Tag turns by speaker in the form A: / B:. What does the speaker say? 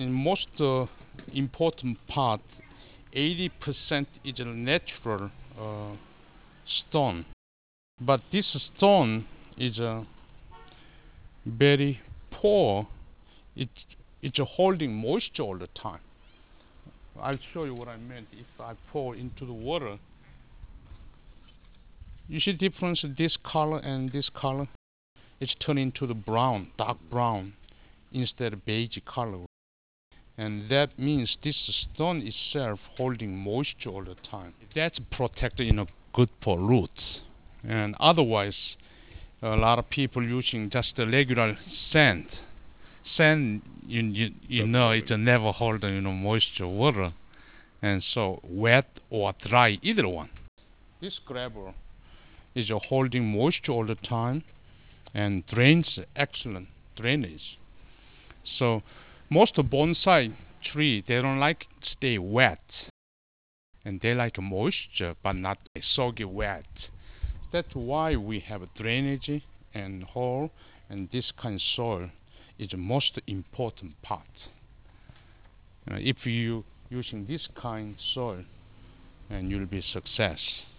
A: in most important part, 80% is a natural stone. But this stone is very poor. It's holding moisture all the time. I'll show you what I meant. If I pour into the water, you see the difference in this color and this color? It's turning into the brown, dark brown, instead of beige color. And that means this stone itself holding moisture all the time. That's protected, good for roots. And otherwise, a lot of people using just the regular sand. Sand, it's never hold moisture, water, and so wet or dry, either one. This gravel is holding moisture all the time and drains excellent drainage. So most bonsai tree they don't like stay wet, and they like moisture but not soggy wet. That's why we have drainage and hole, and this kind of soil is the most important part. If you using this kind of soil, and you'll be success.